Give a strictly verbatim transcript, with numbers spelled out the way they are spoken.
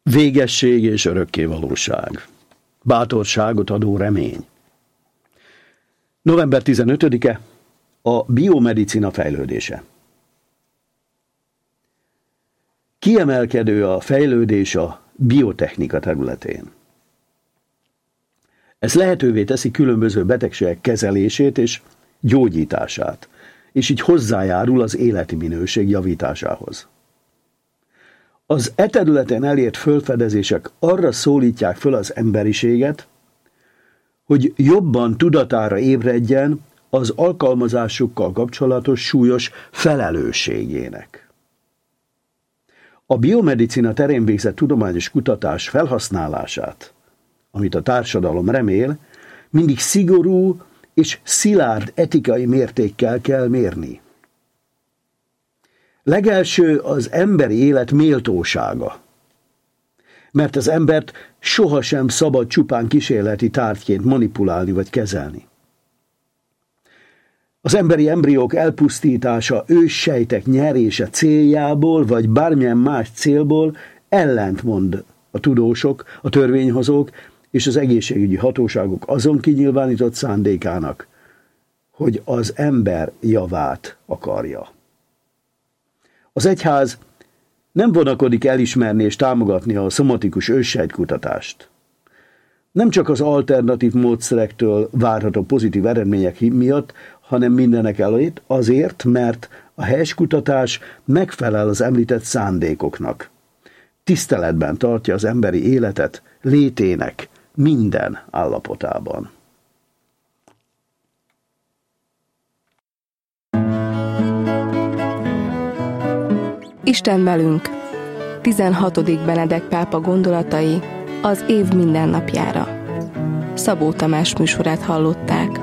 Végesség és örökkévalóság. Bátorságot adó remény. november tizenötödike, a biomedicina fejlődése. Kiemelkedő a fejlődés a biotechnika területén. Ez lehetővé teszi különböző betegségek kezelését és gyógyítását, és így hozzájárul az életi minőség javításához. Az e területen elért fölfedezések arra szólítják föl az emberiséget, hogy jobban tudatára ébredjen az alkalmazásukkal kapcsolatos súlyos felelősségének. A biomedicina terén végzett tudományos kutatás felhasználását, amit a társadalom remél, mindig szigorú és szilárd etikai mértékkel kell mérni. Legelső az emberi élet méltósága, mert az embert sohasem szabad csupán kísérleti tárgyként manipulálni vagy kezelni. Az emberi embriók elpusztítása őssejtek nyerése céljából, vagy bármilyen más célból ellentmond a tudósok, a törvényhozók és az egészségügyi hatóságok azon kinyilvánított szándékának, hogy az ember javát akarja. Az egyház nem vonakodik elismerni és támogatni a szomatikus őssejtkutatást. Nem csak az alternatív módszerektől várható pozitív eredmények miatt, hanem mindenek előtt azért, mert a helyes kutatás megfelel az említett szándékoknak. Tiszteletben tartja az emberi életet létének minden állapotában. Isten velünk. tizenhatodik Benedek pápa gondolatai az év mindennapjára. Szabó Tamás műsorát hallották.